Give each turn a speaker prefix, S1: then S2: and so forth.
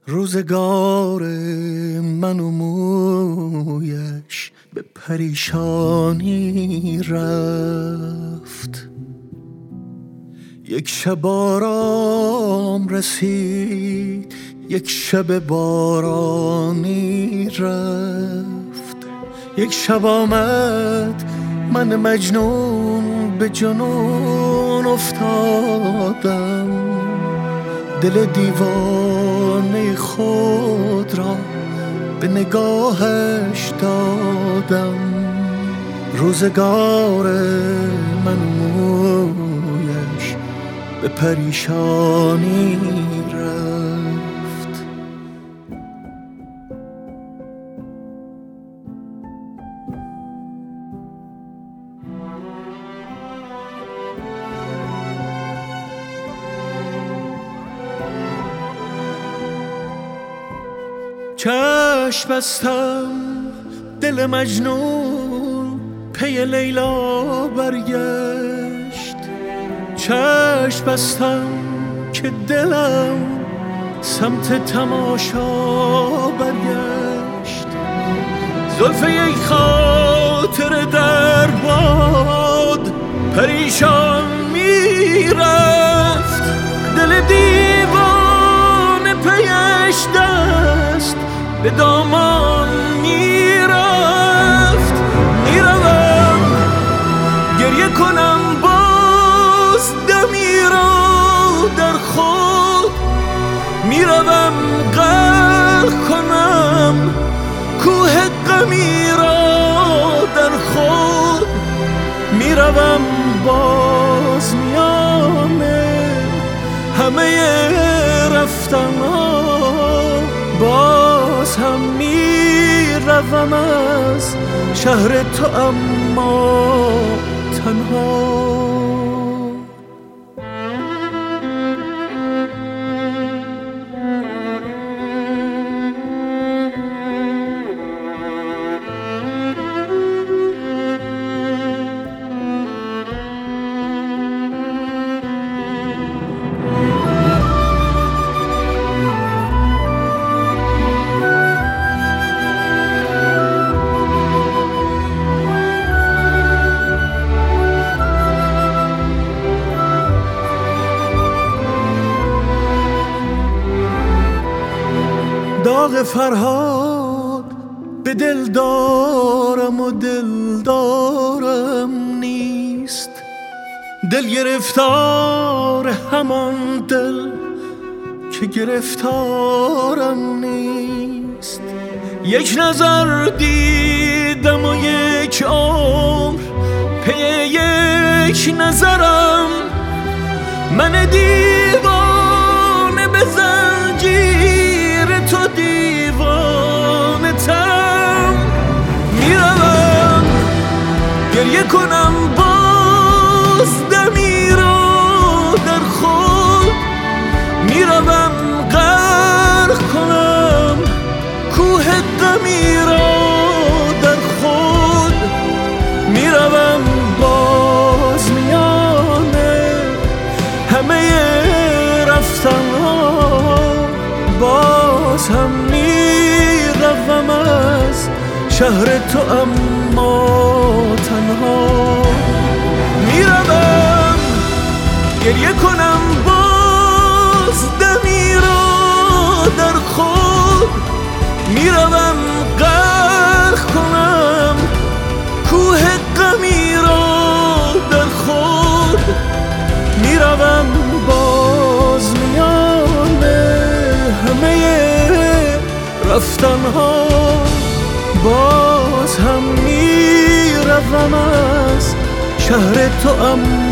S1: روزگار من و مویش به پریشانی رفت. یک شب آرام رسید، یک شب بارانی رفت. یک شب آمد من مجنون به جنون افتادم، دل دیوانه خود را به نگاهش دادم. روزگار من و مویش به پریشانی رفت. چشم بستم دل مجنون پی لیلا برگشت. چشم بستم که دلم سمت تماشا برگشت. زلف یک خاطر در باد پریشان میرفت. دل دیوانه پیش دست به دامان میرفت. میروم گریه کنم باز دمی را در خود، میروم غرق کنم کوه غمی را در خود. میروم باز میانه همه رفتن‌ها، باز هم میروم از شهر تو اما تنها. داغ فرهاد به دل دارم و دل دارم نیست. دل گرفتار همان دل که گرفتارم نیست. یک نظر دیدم و یک عمر پی یک نظرم. من دیوانه به زنجیر تو دیوانه ترم. میروم گریه کنم باز دمی را در خود. میروم غرق کنم کوه غمی را در خود. میروم باز میانه همه رفتن‌ها، باز هم میروم از شهر تو اما تنها. میروم گریه کنم باز دمی را در خود. میروم غرق کنم کوه غمی را در خود. میروم باز میانه همه رفتن‌ها، باز هم میروم از شهر تو اما